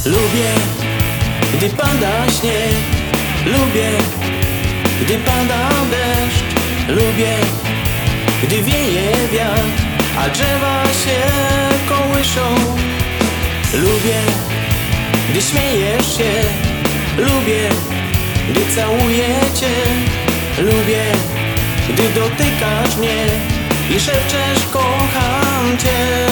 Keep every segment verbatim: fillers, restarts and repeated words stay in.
Lubię, gdy pada śnieg. Lubię, gdy pada deszcz. Lubię, gdy wieje wiatr, a drzewa się kołyszą. Lubię, gdy śmiejesz się. Lubię, gdy całuję cię. Lubię, gdy dotykasz mnie i szepczesz kocham cię.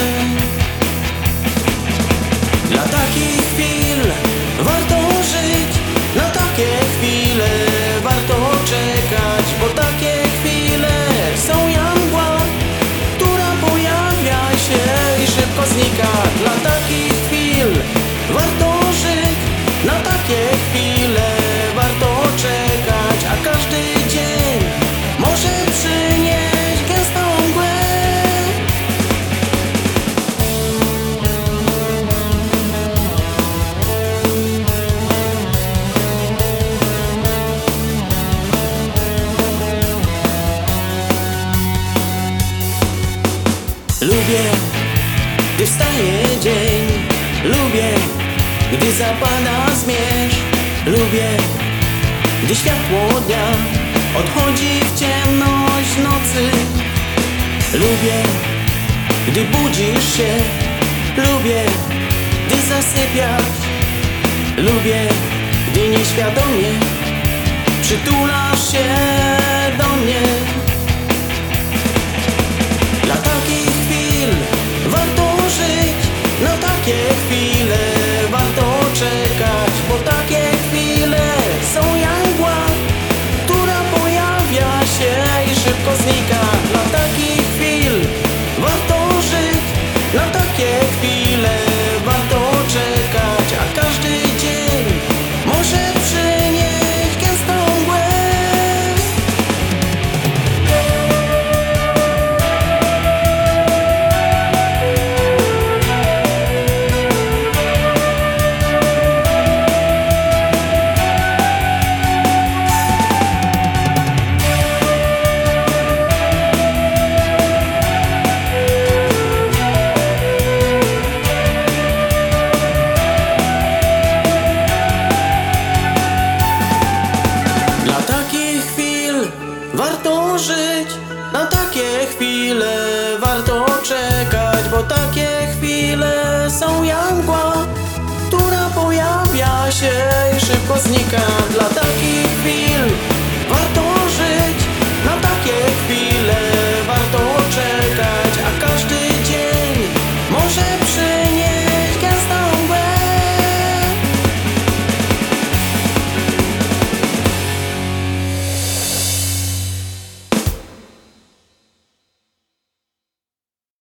Dla takich chwil warto żyć, na takie chwile warto czekać, bo takie chwile są jak mgła, która pojawia się i szybko znika. Dla takich chwil warto żyć, na takie chwile warto czekać, a każdy dzień może przynieść gęstą mgłę. Lubię, gdy wstaje dzień. Lubię, gdy zapada zmierzch. Lubię, gdy światło dnia odchodzi w ciemność nocy. Lubię, gdy budzisz się. Lubię, gdy zasypiasz. Lubię, gdy nieświadomie przytulasz się do mnie. Dla takich chwil warto żyć, na takie chwile warto czekać, bo takie chwile są jak mgła, która pojawia się i szybko znika. Dla takich chwil warto żyć, na takie chwile warto czekać, a każdy dzień może przynieść gęstą mgłę. Warto żyć, na takie chwile warto czekać, bo takie chwile są jak mgła, która pojawia się i szybko znika. Dla takich chwil